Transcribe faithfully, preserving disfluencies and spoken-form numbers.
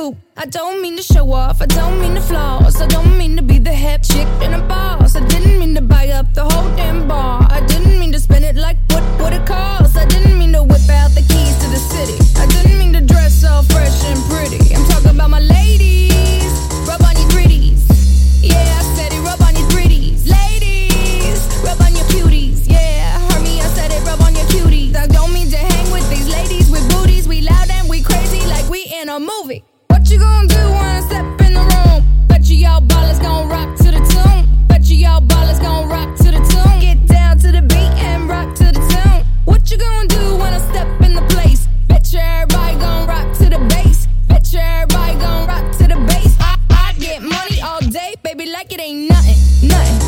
scoop. I don't mean to show off, I don't mean to floss, I don't mean to be the hip chick and a boss. I didn't mean to buy up the whole damn bar. I didn't mean to spend it like what would it cost. I didn't mean to whip out the keys to the city. I didn't mean to dress all fresh and pretty. I'm talking about my ladies, rub on your pretties. Yeah, I said it, rub on your pretties. Ladies, rub on your cuties. Yeah, heard me, I said it, rub on your cuties. I don't mean to hang with these ladies with booties. We loud and we crazy like we in a movie. What you gonna do when I step in the room? Bet you y'all ballers gon' rock to the tune. Bet you y'all ballers gon' rock to the tune. Get down to the beat and rock to the tune. What you gonna do when I step in the place? Bet you everybody gon' rock to the bass. Bet you everybody gon' rock to the bass. I, I get money all day, baby, like it ain't nothing, nothing.